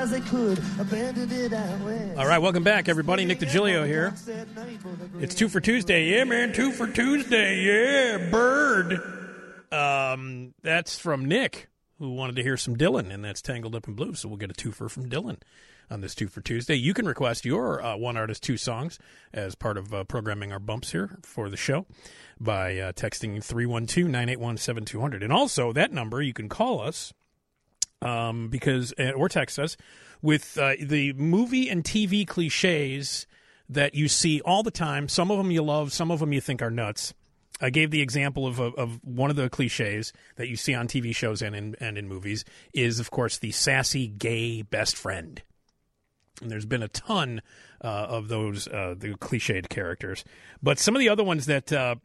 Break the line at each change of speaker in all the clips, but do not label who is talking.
as they could, abandoned it out west.
All right, welcome back, everybody. Nick DiGilio here. It's 2 for Tuesday. Yeah, man, 2 for Tuesday. Yeah, bird. That's from Nick, who wanted to hear some Dylan, and that's Tangled Up in Blue. So we'll get a twofer from Dylan on this 2 for Tuesday. You can request your one artist, two songs as part of programming our bumps here for the show by texting 312-981-7200. And also, that number, you can call us or text us with the movie and TV cliches that you see all the time. Some of them you love, some of them you think are nuts. I gave the example of one of the cliches that you see on TV shows and in movies is, of course, the sassy gay best friend. And there's been a ton of those the cliched characters, but some of the other ones that are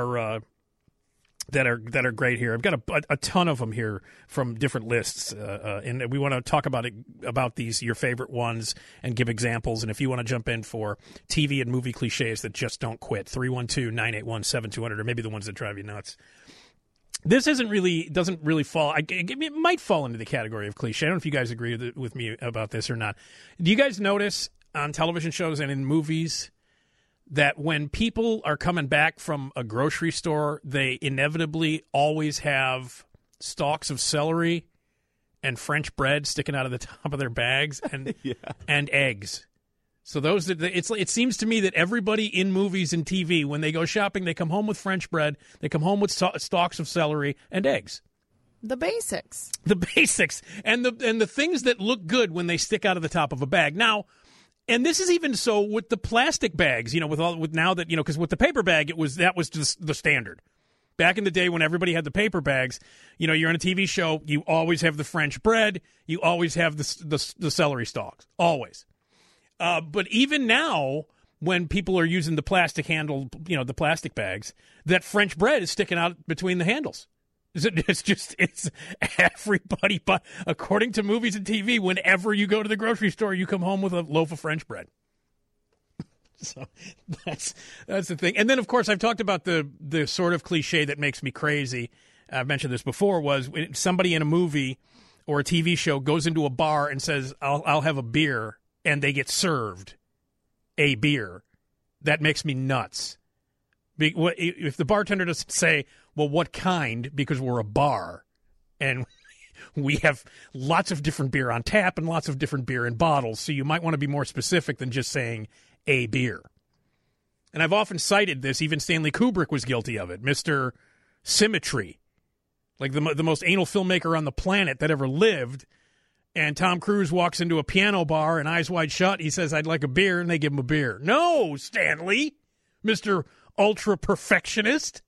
great here. I've got a ton of them here from different lists, and we want to talk about these, your favorite ones, and give examples. And if you want to jump in for TV and movie cliches that just don't quit, 312-981-7200, or maybe the ones that drive you nuts. This doesn't really fall. It might fall into the category of cliche. I don't know if you guys agree with me about this or not. Do you guys notice on television shows and in movies that when people are coming back from a grocery store, they inevitably always have stalks of celery and French bread sticking out of the top of their bags and and eggs? So it seems to me that everybody in movies and TV, when they go shopping, they come home with French bread, they come home with stalks of celery and eggs.
The basics.
The basics. And the things that look good when they stick out of the top of a bag. Now, and this is even so with the plastic bags, because with the paper bag, that was just the standard. Back in the day when everybody had the paper bags, you're on a TV show, you always have the French bread, you always have the celery stalks, always. But even now, when people are using the plastic handle, the plastic bags, that French bread is sticking out between the handles. It's everybody, but according to movies and TV, whenever you go to the grocery store, you come home with a loaf of French bread. So that's the thing. And then, of course, I've talked about the sort of cliche that makes me crazy. I've mentioned this before, was when somebody in a movie or a TV show goes into a bar and says, I'll have a beer, and they get served a beer. That makes me nuts. If the bartender doesn't say, well, what kind, because we're a bar, and we have lots of different beer on tap and lots of different beer in bottles, so you might want to be more specific than just saying a beer. And I've often cited this. Even Stanley Kubrick was guilty of it. Mr. Symmetry, like the most anal filmmaker on the planet that ever lived. And Tom Cruise walks into a piano bar and Eyes Wide Shut. He says, I'd like a beer, and they give him a beer. No, Stanley, Mr. Ultra Perfectionist.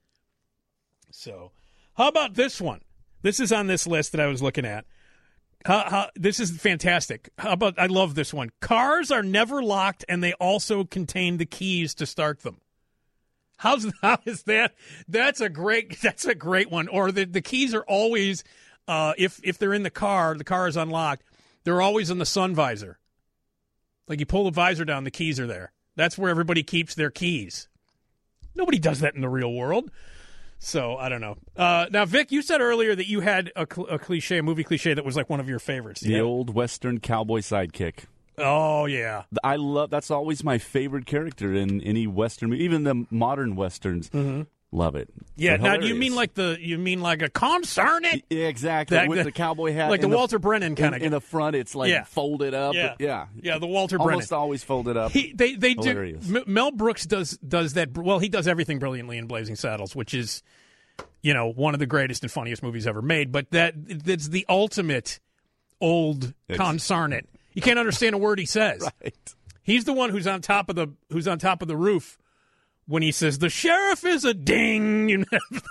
So, how about this one? This is on this list that I was looking at. This is fantastic. I love this one. Cars are never locked, and they also contain the keys to start them. How is that? That's a great one. Or the keys are always, if they're in the car is unlocked, they're always in the sun visor. Like you pull the visor down, the keys are there. That's where everybody keeps their keys. Nobody does that in the real world. So, I don't know. Now, Vic, you said earlier that you had a cliche, movie cliche that was like one of your favorites.
The old Western cowboy sidekick.
Oh, yeah.
That's always my favorite character in any Western movie, even the modern Westerns. Mm-hmm. Love it.
Yeah, now do you mean like a concern it?
Yeah, exactly. With the cowboy hat.
Like the Walter Brennan kind of.
In the front, it's like folded up.
Yeah, the Walter Brennan.
Almost always folded up.
They do. Mel Brooks does that. Well, he does everything brilliantly in Blazing Saddles, which is, one of the greatest and funniest movies ever made. But that's the ultimate old concern it. You can't understand a word he says.
Right.
He's the one who's on top of the roof. When he says, the sheriff is a ding,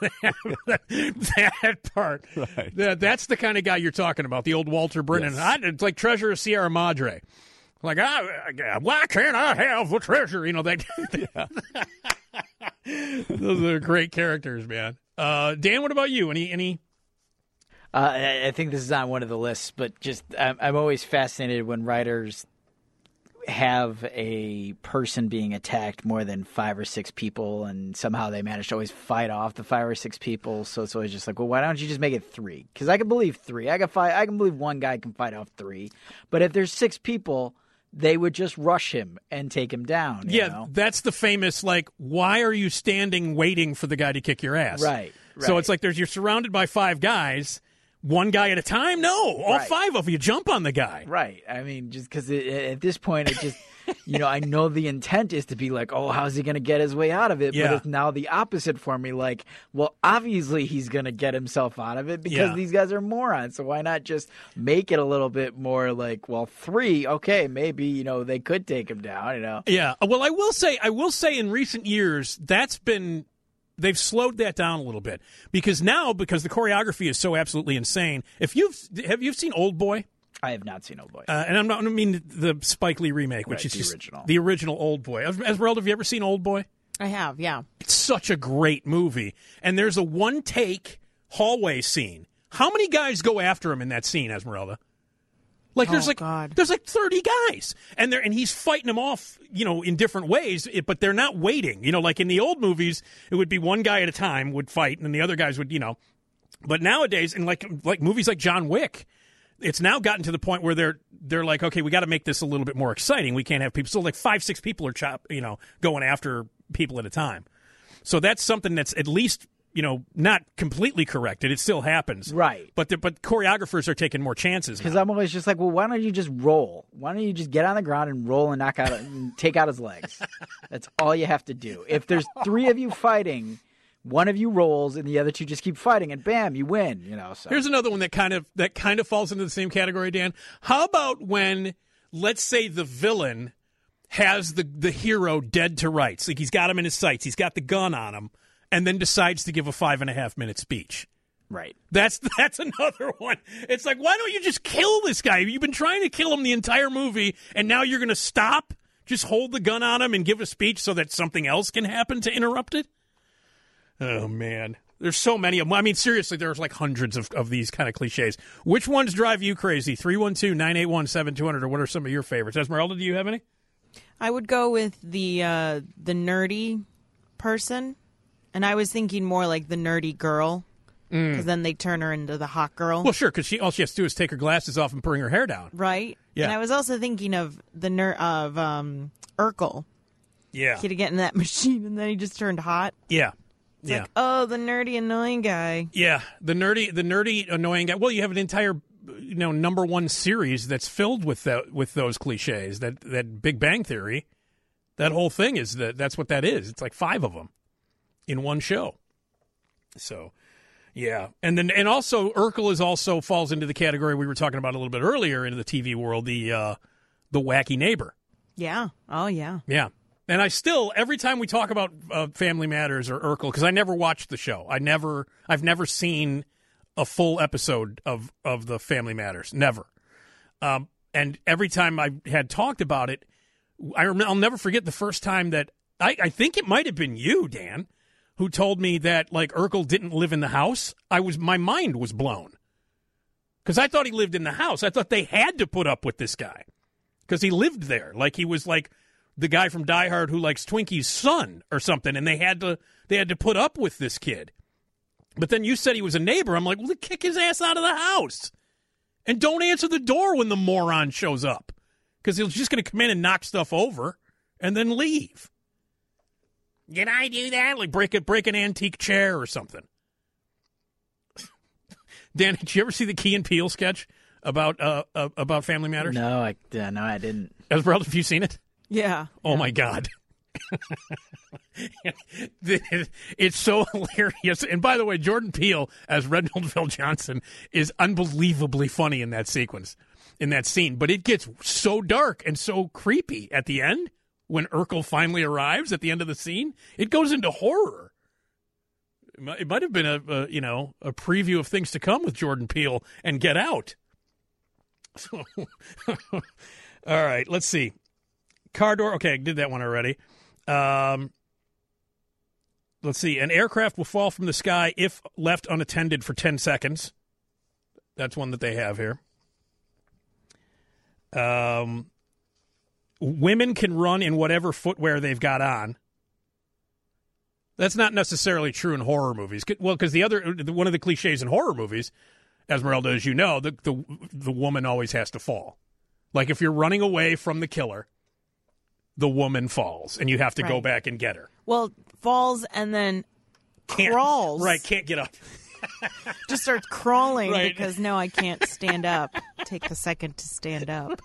that part.
Right.
That's the kind of guy you're talking about, the old Walter Brennan.
Yes.
It's like Treasure of Sierra Madre. Like, why can't I have the treasure? Those are great characters, man. Dan, what about you? Any?
I think this is on one of the lists, but just I'm always fascinated when writers have a person being attacked more than 5 or 6 people, and somehow they manage to always fight off the 5 or 6 people. So it's always just like, well, why don't you just make it 3? Because I can believe 3. I can believe one guy can fight off 3. But if there's 6 people, they would just rush him and take him down. You know?
That's the famous, like, why are you standing waiting for the guy to kick your ass?
Right.
So it's like you're surrounded by 5 guys, one guy at a time? No, all 5 of you jump on the guy.
Right. I mean, just because at this point, it just, I know the intent is to be like, oh, how's he going to get his way out of it?
Yeah.
But it's now the opposite for me. Like, well, obviously he's going to get himself out of it because these guys are morons. So why not just make it a little bit more like, well, 3, okay, maybe, they could take him down,
Yeah. Well, I will say in recent years, they've slowed that down a little bit because the choreography is so absolutely insane. Have you seen Old Boy?
I have not seen Old Boy.
And I don't mean the Spike Lee remake, which is the original Old Boy. Esmeralda, have you ever seen Old Boy?
I have, yeah.
It's such a great movie. And there's a one-take hallway scene. How many guys go after him in that scene, Esmeralda? There's like 30 guys, and he's fighting them off, in different ways. But they're not waiting, like in the old movies, it would be one guy at a time would fight, and then the other guys would, But nowadays, in like movies like John Wick, it's now gotten to the point where they're like, okay, we got to make this a little bit more exciting. We can't have people. So like 5-6 people are going after people at a time. So that's something that's at least, not completely corrected. It still happens.
Right.
But choreographers are taking more chances.
Because I'm always just like, well, why don't you just roll? Why don't you just get on the ground and roll and knock out and take out his legs? That's all you have to do. If there's 3 of you fighting, one of you rolls and the other 2 just keep fighting, and bam, you win. So.
Here's another one that kind of falls into the same category, Dan. How about when, let's say, the villain has the hero dead to rights, like he's got him in his sights, he's got the gun on him, and then decides to give a 5.5-minute speech.
Right.
That's another one. It's like, why don't you just kill this guy? You've been trying to kill him the entire movie, and now you're going to stop? Just hold the gun on him and give a speech so that something else can happen to interrupt it? Oh, man. There's so many of them. I mean, seriously, there's like hundreds of these kind of cliches. Which ones drive you crazy? 312-981-7200, or what are some of your favorites? Esmeralda, do you have any?
I would go with the nerdy person. And I was thinking more like the nerdy girl, because then they turn her into the hot girl.
Well, sure, because all she has to do is take her glasses off and bring her hair down.
Right.
Yeah.
And I was also thinking of Urkel.
Yeah.
He'd get in that machine, and then he just turned hot.
Yeah.
It's like, oh, the nerdy annoying guy.
Yeah, the nerdy annoying guy. Well, you have an entire number 1 series that's filled with those cliches. That Big Bang Theory, that whole thing that's what that is. It's like 5 of them in one show. So, yeah, and also Urkel falls into the category we were talking about a little bit earlier in the TV world, the wacky neighbor.
Yeah. Oh, yeah.
Yeah. And I still, every time we talk about Family Matters or Urkel, because I never watched the show. I've never seen a full episode of the Family Matters. Never. And every time I had talked about it, I'll never forget the first time that I think it might have been you, Dan, who told me that like Urkel didn't live in the house. My mind was blown because I thought he lived in the house. I thought they had to put up with this guy because he lived there. Like he was like the guy from Die Hard who likes Twinkie's son or something, and they had to put up with this kid. But then you said he was a neighbor. I'm like, well, then kick his ass out of the house. And don't answer the door when the moron shows up, because he's just going to come in and knock stuff over and then leave. Did I do that? Like break an antique chair or something. Dan, did you ever see the Key and Peele sketch about Family Matters?
No, I didn't.
Esmeralda, have you seen it?
Yeah.
Oh, my God. It's so hilarious. And by the way, Jordan Peele as Reginald VelJohnson is unbelievably funny in that sequence, in that scene. But it gets so dark and so creepy at the end when Urkel finally arrives at the end of the scene. It goes into horror. It might have been a preview of things to come with Jordan Peele and Get Out. So, all right, let's see. Car door. Okay, I did that one already. Let's see. An aircraft will fall from the sky if left unattended for 10 seconds. That's one that they have here. women can run in whatever footwear they've got on. That's not necessarily true in horror movies. Well, because one of the cliches in horror movies, Esmeralda, as you know, the woman always has to fall. Like if you're running away from the killer, the woman falls, and you have to go back and get her.
Well, falls and then crawls.
Right, can't get up.
Just starts crawling because, no, I can't stand up. Take a second to stand up.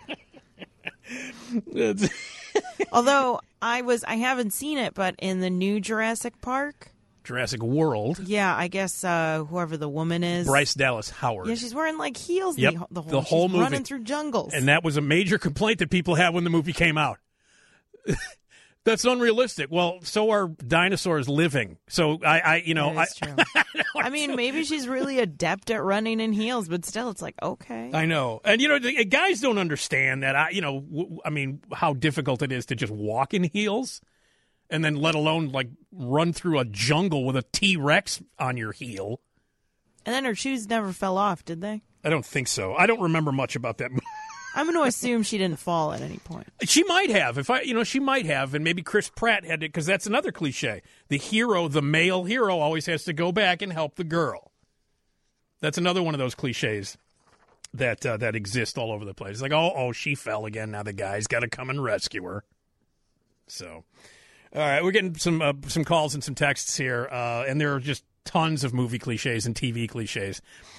Although I haven't seen it, but in the new Jurassic Park.
Jurassic World.
Yeah, I guess whoever the woman is.
Bryce Dallas Howard.
Yeah, she's wearing like heels
the whole
she's
movie.
Running through jungles.
And that was a major complaint that people had when the movie came out. That's unrealistic. Well, so are dinosaurs living. So
That's true. I mean, maybe she's really adept at running in heels, but still, it's like, okay.
I know. And, guys don't understand that, how difficult it is to just walk in heels and then let alone, like, run through a jungle with a T-Rex on your heel.
And then her shoes never fell off, did they?
I don't think so. I don't remember much about that movie.
I'm going to assume she didn't fall at any point.
She might have. She might have, and maybe Chris Pratt had it, because that's another cliche. The hero, the male hero, always has to go back and help the girl. That's another one of those cliches that exist all over the place. It's like, oh, she fell again. Now the guy's got to come and rescue her. So, all right, we're getting some calls and some texts here, and there are just tons of movie cliches and TV cliches.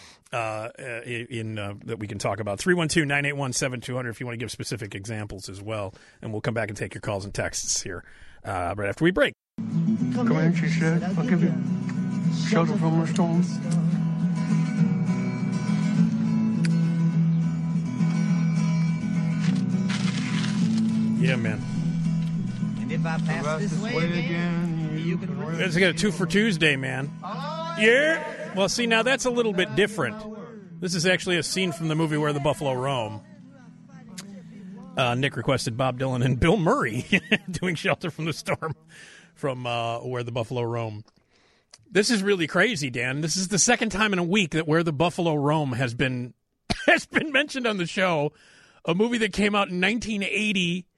That we can talk about. 312-981-7200 if you want to give specific examples as well. And we'll come back and take your calls and texts here right after we break.
Come in, she said. I'll give you shelter from the storm.
Yeah, man.
And if I pass this way again, you can...
Let's get a 2 for Tuesday, man. Yeah. Well, see, now that's a little bit different. This is actually a scene from the movie Where the Buffalo Roam. Nick requested Bob Dylan and Bill Murray doing Shelter from the Storm from Where the Buffalo Roam. This is really crazy, Dan. This is the second time in a week that Where the Buffalo Roam has been mentioned on the show. A movie that came out in 1980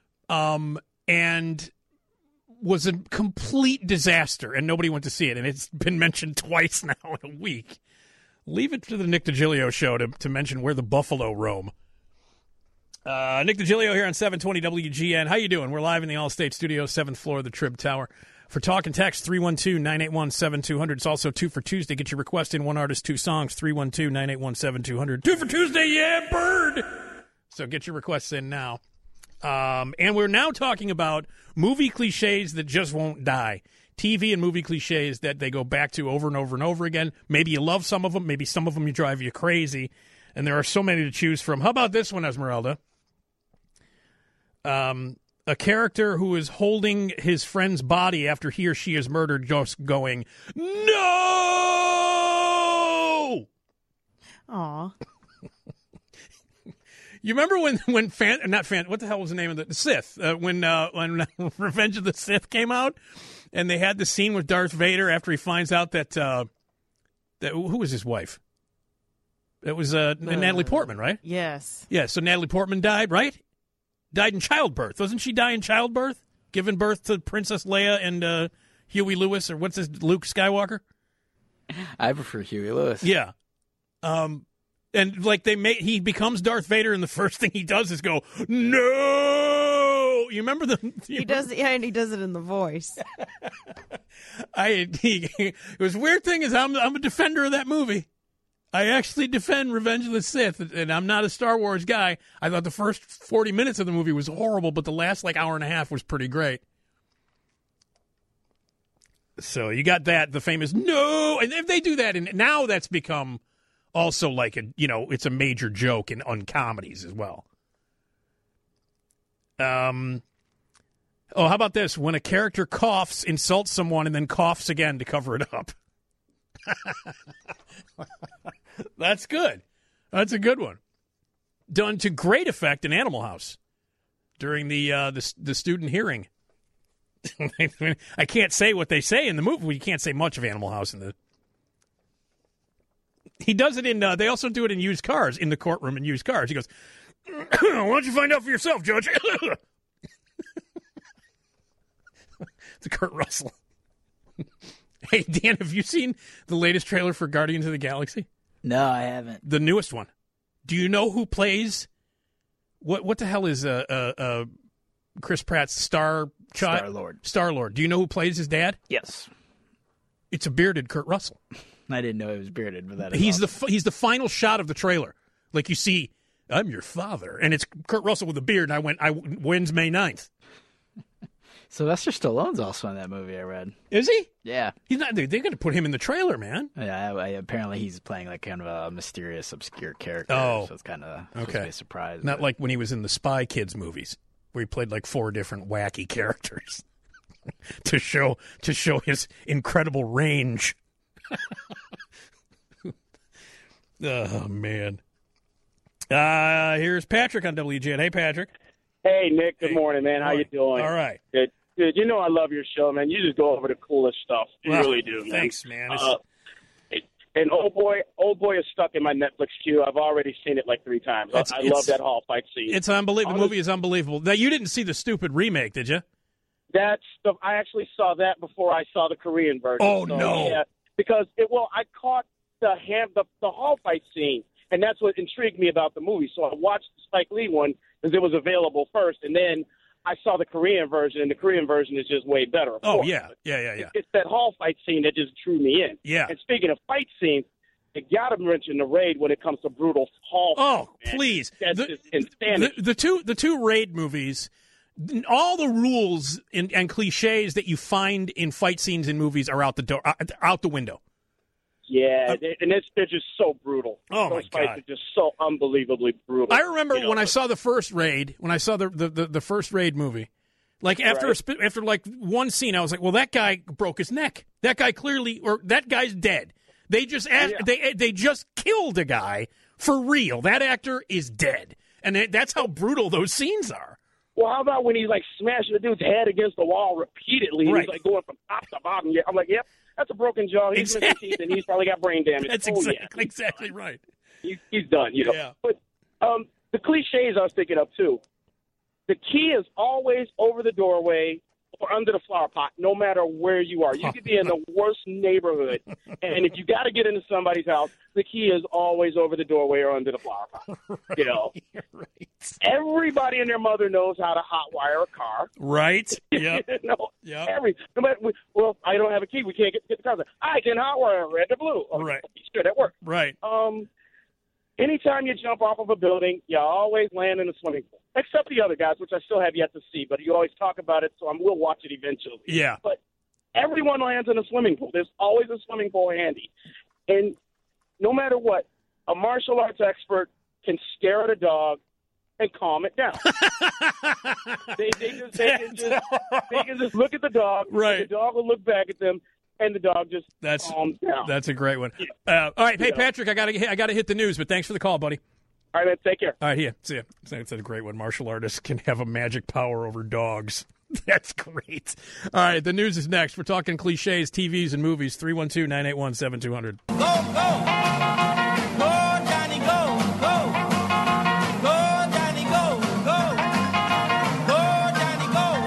and was a complete disaster, and nobody went to see it, and it's been mentioned twice now in a week. Leave it to the Nick DiGilio show to mention Where the Buffalo Roam. Nick DiGilio here on 720 WGN. How you doing? We're live in the Allstate Studios, 7th floor of the Trib Tower. For talk and text, 312-981-7200. It's also 2 for Tuesday. Get your request in, one artist, 2 songs, 312-981-7200. 2 for Tuesday, yeah, bird! So get your requests in now. And we're now talking about movie cliches that just won't die. TV and movie cliches that they go back to over and over and over again. Maybe you love some of them. Maybe some of them you drive you crazy. And there are so many to choose from. How about this one, Esmeralda? A character who is holding his friend's body after he or she is murdered, just going, no!
Aw.
You remember when what the hell was the name of the Sith? When Revenge of the Sith came out, and they had the scene with Darth Vader after he finds out that who was his wife? It was Natalie Portman, right?
Yes.
Yeah. So Natalie Portman died, right? Died in childbirth. Doesn't she die in childbirth? Giving birth to Princess Leia and Huey Lewis, or what's this, Luke Skywalker?
I prefer Huey Lewis.
Yeah. And like he becomes Darth Vader, and the first thing he does is go, no. You remember
He does, yeah, and he does it in the voice.
It was a weird thing is I'm a defender of that movie. I actually defend Revenge of the Sith, and I'm not a Star Wars guy. I thought the first 40 minutes of the movie was horrible, but the last hour and a half was pretty great. So you got that, the famous no, and if they do that, and now that's become also like it's a major joke on comedies as well. How about this? When a character coughs, insults someone, and then coughs again to cover it up. That's good. That's a good one. Done to great effect in Animal House during the student hearing. I can't say what they say in the movie. You can't say much of Animal House in the. He does it in. They also do it in Used Cars, in the courtroom in Used Cars. He goes, "Why don't you find out for yourself, Judge?" Kurt Russell. Hey, Dan, have you seen the latest trailer for Guardians of the Galaxy?
No, I haven't.
The newest one. Do you know who plays? What the hell is Chris Pratt's Star-Lord? Star-Lord. Do you know who plays his dad?
Yes.
It's a bearded Kurt Russell.
I didn't know he was bearded, but that is
He's
awesome.
he's the final shot of the trailer. Like you see, I'm your father, and it's Kurt Russell with a beard. And when's May 9th?
Sylvester Stallone's also in that movie, I read.
Is he?
Yeah.
He's not. They're going to put him in the trailer, man.
Yeah, apparently he's playing like kind of a mysterious, obscure character.
Oh.
So it's kind of supposed to be a surprise.
Not like when he was in the Spy Kids movies, where he played like 4 different wacky characters to show his incredible range. Oh man. Here's Patrick on WGN. Hey, Patrick.
Hey, Nick. Good morning, man. How you doing?
All right.
Good. You know I love your show, man. You just go over the coolest stuff. You really do, man.
Thanks, man.
And old boy is stuck in my Netflix queue. I've already seen it like 3 times. I love that hall fight scene.
It's unbelievable. The movie is unbelievable. Now, you didn't see the stupid remake, did you?
I actually saw that before I saw the Korean version.
Oh, no.
Yeah, because I caught the hall fight scene, and that's what intrigued me about the movie. So I watched the Spike Lee one because it was available first, and then I saw the Korean version, and the Korean version is just way better.
Oh,
course.
yeah.
It's that hall fight scene that just drew me in.
Yeah.
And speaking of fight scenes, you got to mention the Raid when it comes to brutal hall
Oh,
fights, man.
please.
That's just insanity.
The two Raid movies, all the rules and cliches that you find in fight scenes in movies are out the window.
Yeah, they're just so brutal.
Oh,
Those
my
fights
God.
are just so unbelievably brutal.
I remember when I saw the first Raid, when I saw the first Raid movie, like after like one scene, I was like, well, that guy broke his neck. That guy that guy's dead. They just they just killed a guy for real. That actor is dead, and that's how brutal those scenes are.
Well, how about when he's like smashing the dude's head against the wall repeatedly?
Right.
He's like going from top to bottom. Yeah, I'm like, yep, that's a broken jaw. He's missing teeth, and he's probably got brain damage.
That's exactly right.
He's done.
Yeah.
But the cliches I was thinking of too. The key is always over the doorway or under the flower pot, no matter where you are. You could be in the worst neighborhood, and if you got to get into somebody's house, the key is always over the doorway or under the flower pot.
Right. Right.
Everybody and their mother knows how to hotwire a car.
Right. Yeah.
No matter, well, I don't have a key. We can't get the car. I can hotwire red to blue. Oh,
right.
Sure, that works.
Right.
Anytime you jump off of a building, you always land in a swimming pool. Except the other guys, which I still have yet to see, but you always talk about it, so I will watch it eventually.
Yeah.
But everyone lands in a swimming pool. There's always a swimming pool handy. And no matter what, a martial arts expert can stare at a dog and calm it down. they can just look at the dog.
Right.
The dog will look back at them, and the dog just calms down.
That's a great one. All right. Hey, Patrick, I gotta hit the news, but thanks for the call, buddy.
All right, man. Take care.
All right, yeah. See ya. That's a great one. Martial artists can have a magic power over dogs. That's great. All right, the news is next. We're talking cliches, TVs, and movies. 312-981-7200.
Go, go. Go, Johnny, go. Go. Go, Johnny, go. Go. Go, Johnny, go.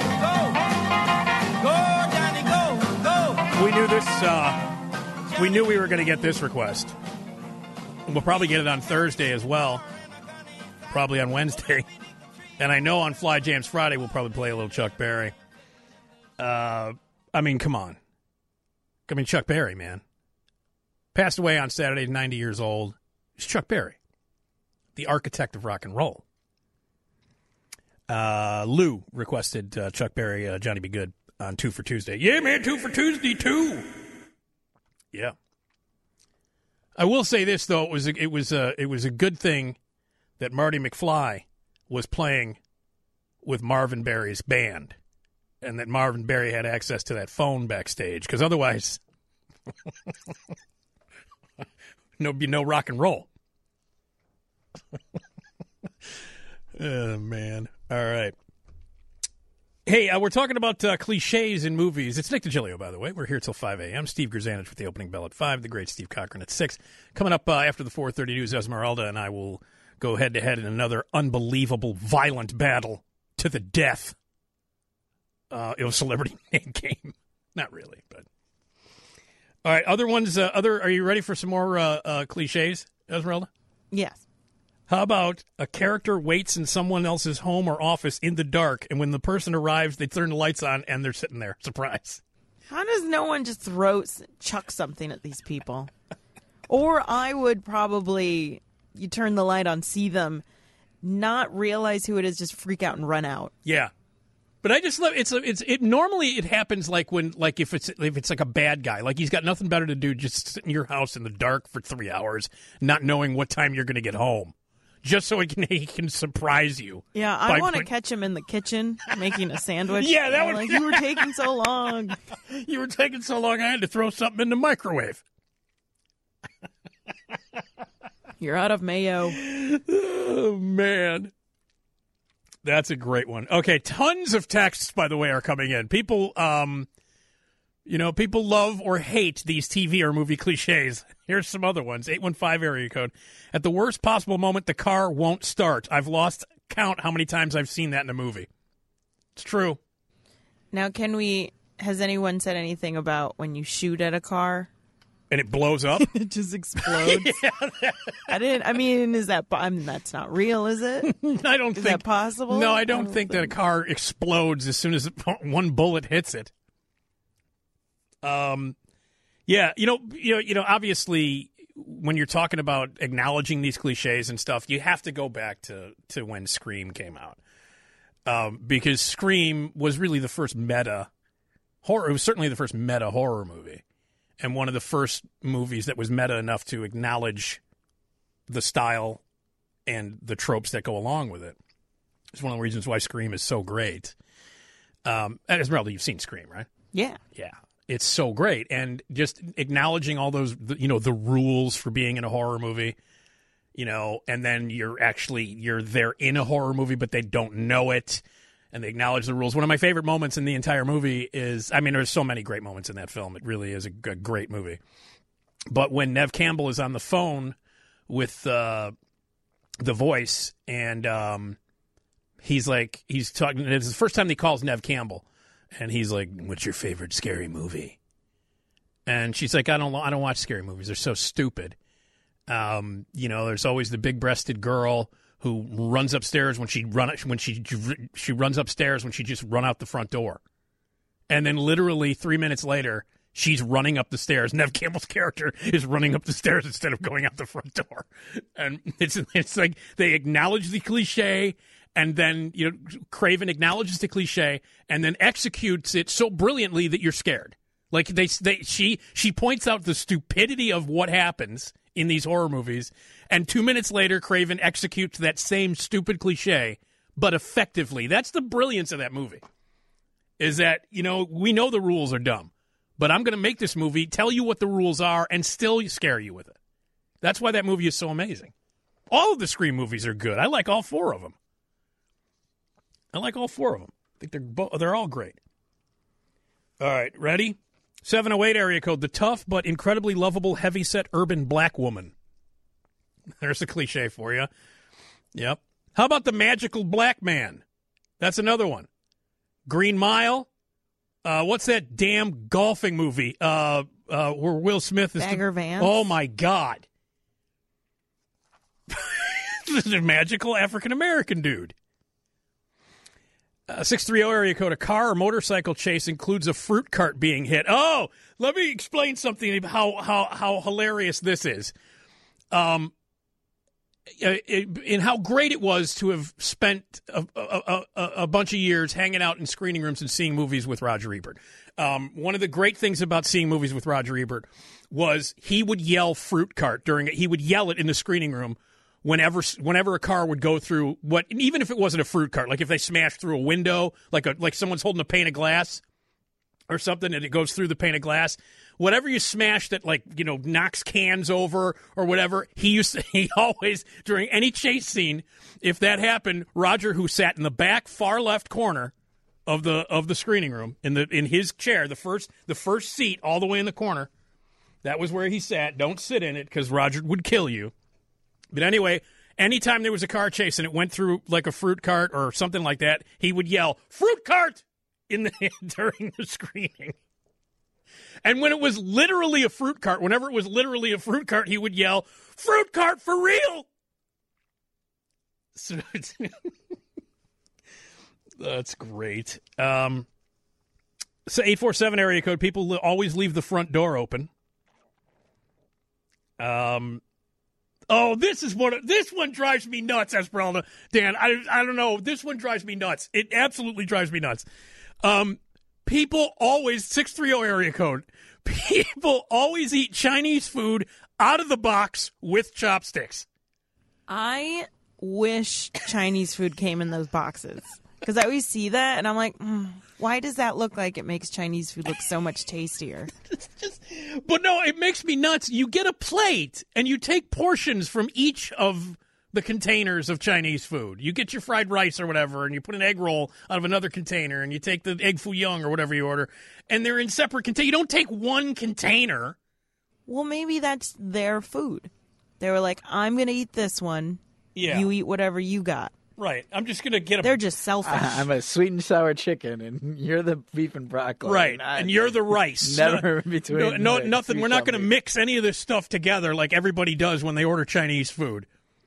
Go. Go, Johnny, go. Go.
We knew this. We knew we were going to get this request. We'll probably get it on Thursday as well. Probably on Wednesday. And I know on Fly Jams Friday we'll probably play a little Chuck Berry. I mean, come on. I mean, Chuck Berry, man. Passed away on Saturday, 90 years old. It's Chuck Berry, the architect of rock and roll. Lou requested Chuck Berry, Johnny Be Good on 2 for Tuesday. Yeah, man, 2 for Tuesday, too. Yeah. I will say this though, it was a good thing that Marty McFly was playing with Marvin Berry's band, and that Marvin Berry had access to that phone backstage, because otherwise, no rock and roll. Oh man! All right. Hey, we're talking about cliches in movies. It's Nick DiGilio, by the way. We're here till 5 a.m. Steve Grzanich with the opening bell at 5. The great Steve Cochran at 6. Coming up after the 4:30 news, Esmeralda and I will go head-to-head in another unbelievable, violent battle to the death. celebrity name game. Not really, but all right. Other ones. Are you ready for some more cliches, Esmeralda?
Yes.
How about a character waits in someone else's home or office in the dark, and when the person arrives, they turn the lights on and they're sitting there. Surprise.
How does no one just chuck something at these people? Or I would probably, you turn the light on, see them, not realize who it is, just freak out and run out.
Yeah. But I just love normally it happens like if it's like a bad guy, like he's got nothing better to do, just sit in your house in the dark for 3 hours, not knowing what time you're going to get home. Just so he can surprise you.
Yeah, I want to catch him in the kitchen making a sandwich.
Yeah, that would.
Like, you were taking so long.
You were taking so long, I had to throw something in the microwave.
You're out of mayo.
Oh, man. That's a great one. Okay, tons of texts, by the way, are coming in. People, people love or hate these TV or movie cliches. Here's some other ones. 815 area code. At the worst possible moment, the car won't start. I've lost count how many times I've seen that in a movie. It's true.
Now, has anyone said anything about when you shoot at a car?
And it blows up?
It just explodes? That's not real, is it?
I don't think.
Is that possible?
No, I don't think that a car explodes as soon as one bullet hits it. Yeah, obviously, when you're talking about acknowledging these cliches and stuff, you have to go back to when Scream came out. Because Scream was really the first meta horror. It was certainly the first meta horror movie. And one of the first movies that was meta enough to acknowledge the style and the tropes that go along with it. It's one of the reasons why Scream is so great. Esmeralda, you've seen Scream, right?
Yeah.
Yeah. It's so great. And just acknowledging all those, the rules for being in a horror movie, and then you're there in a horror movie, but they don't know it. And they acknowledge the rules. One of my favorite moments in the entire movie is, there's so many great moments in that film. It really is a great movie. But when Neve Campbell is on the phone with the voice, and he's talking, it's the first time he calls Neve Campbell. And he's like, "What's your favorite scary movie?" And she's like, "I don't watch scary movies. They're so stupid." There's always the big-breasted girl who runs upstairs when she runs upstairs when she just run out the front door, and then literally 3 minutes later, she's running up the stairs. Neve Campbell's character is running up the stairs instead of going out the front door, and it's like they acknowledge the cliche. And then, Craven acknowledges the cliche and then executes it so brilliantly that you're scared. Like she points out the stupidity of what happens in these horror movies, and 2 minutes later, Craven executes that same stupid cliche, but effectively. That's the brilliance of that movie. Is that we know the rules are dumb, but I'm going to make this movie tell you what the rules are and still scare you with it. That's why that movie is so amazing. All of the Scream movies are good. I like all 4 of them. I think they're all great. All right, ready? 708 area code, the tough but incredibly lovable heavyset urban black woman. There's a cliche for you. Yep. How about the magical black man? That's another one. Green Mile. What's that damn golfing movie where Will Smith is...
Bagger Vance?
Oh, my God. This is a magical African-American dude. 630 area code, a car or motorcycle chase includes a fruit cart being hit. Oh, let me explain something how hilarious this is. And how great it was to have spent a bunch of years hanging out in screening rooms and seeing movies with Roger Ebert. One of the great things about seeing movies with Roger Ebert was he would yell fruit cart during it. He would yell it in the screening room whenever a car would go through even if it wasn't a fruit cart, like if they smashed through a window, like someone's holding a pane of glass or something and it goes through the pane of glass, whatever you smash that knocks cans over or whatever, he always, during any chase scene, if that happened, Roger, who sat in the back far left corner of the screening room in his chair, the first seat all the way in the corner, that was where he sat. Don't sit in it because Roger would kill you. But anyway, anytime there was a car chase and it went through like a fruit cart or something like that, he would yell, "Fruit cart!" during the screening. And when it was literally a fruit cart, whenever it was literally a fruit cart, he would yell, "Fruit cart for real!" So that's great. So 847 area code, people always leave the front door open. This one drives me nuts, Esmeralda. Dan, I don't know. This one drives me nuts. It absolutely drives me nuts. People always, 630 area code, people always eat Chinese food out of the box with chopsticks.
I wish Chinese food came in those boxes. Because I always see that, and I'm like, why does that look like it makes Chinese food look so much tastier?
But no, it makes me nuts. You get a plate, and you take portions from each of the containers of Chinese food. You get your fried rice or whatever, and you put an egg roll out of another container, and you take the egg foo young or whatever you order, and they're in separate containers. You don't take one container.
Well, maybe that's their food. They were like, I'm going to eat this one.
Yeah.
You eat whatever you got.
Right. I'm just going to get a...
They're just selfish.
I'm a sweet and sour chicken, and you're the beef and broccoli.
Right. And you're the rice.
Never in between.
Nothing. We're not going to mix any of this stuff together like everybody does when they order Chinese food.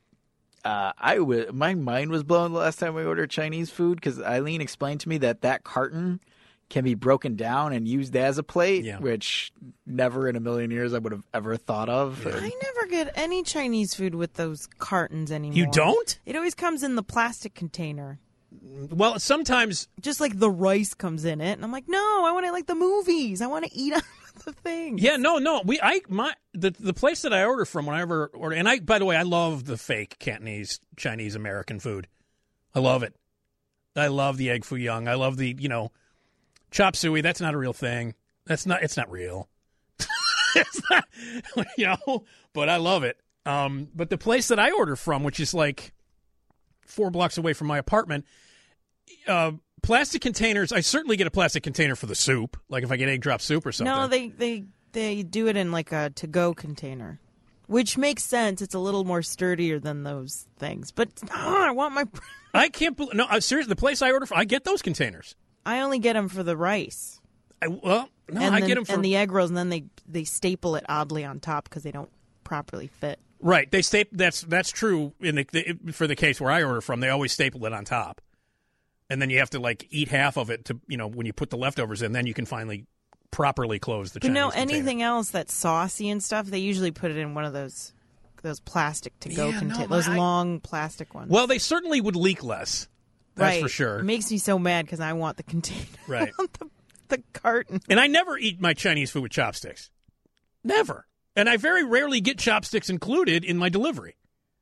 My mind was blown the last time we ordered Chinese food because Eileen explained to me that carton can be broken down and used as a plate, which never in a million years I would have ever thought of.
I never get any Chinese food with those cartons anymore.
You don't?
It always comes in the plastic container.
Well, sometimes...
Just like the rice comes in it, and I'm like, no, I want it like the movies. I want to eat out of the thing.
Yeah, no. The place that I order from, when I ever order, and by the way, I love the fake Cantonese, Chinese American food. I love it. I love the egg foo young. I love the, chop suey. That's not a real thing. It's not real. It's not, but I love it. But the place that I order from, which is like 4 blocks away from my apartment, plastic containers. I certainly get a plastic container for the soup, like if I get egg drop soup or something.
No, they do it in like a to-go container, which makes sense. It's a little more sturdier than those things. But I want my...
I can't believe... No, seriously, the place I order from, I get those containers.
I only get them for the rice.
I get them for...
And the egg rolls, and then they staple it oddly on top because they don't properly fit.
Right. They that's true for the case where I order from. They always staple it on top. And then you have to like eat half of it to, when you put the leftovers in, then you can finally properly close the Chinese container.
Anything else that's saucy and stuff, they usually put it in one of those plastic to-go containers, those long plastic ones.
Well, they certainly would leak less. That's for sure.
It makes me so mad because I want the container.
Right.
I want the carton.
And I never eat my Chinese food with chopsticks. Never. And I very rarely get chopsticks included in my delivery.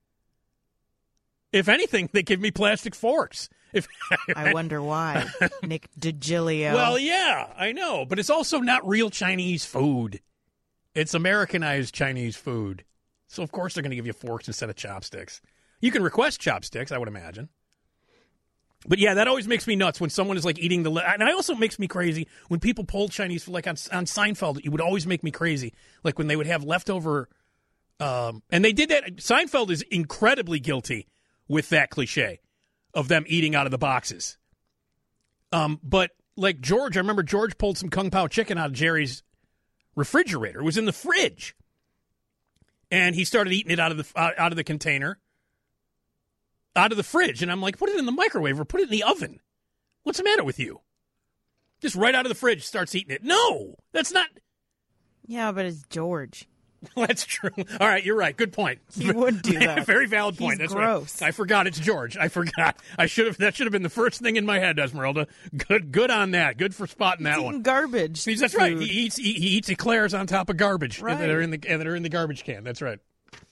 If anything, they give me plastic forks.
I wonder why, Nick DiGilio.
Well, yeah, I know. But it's also not real Chinese food. It's Americanized Chinese food. So, of course, they're going to give you forks instead of chopsticks. You can request chopsticks, I would imagine. But, yeah, that always makes me nuts when someone is, like, eating the... And it also makes me crazy when people pull Chinese food. Like, on Seinfeld, it would always make me crazy. Like, when they would have leftover... and they did that... Seinfeld is incredibly guilty with that cliche of them eating out of the boxes. But, like, George... I remember George pulled some Kung Pao chicken out of Jerry's refrigerator. It was in the fridge. And he started eating it out of the container. Out of the fridge, and I'm like, put it in the microwave or put it in the oven. What's the matter with you? Just right out of the fridge, starts eating it. No, that's not.
Yeah, but it's George.
That's true. All right, you're right. Good point.
He would do that.
Very valid point.
He's
That's
gross.
Right. I forgot it's George. I forgot. That should have been the first thing in my head, Esmeralda. Good on that. Good for spotting that one.
Garbage.
That's right. He eats eclairs on top of garbage
right.
that are in the garbage can. That's right.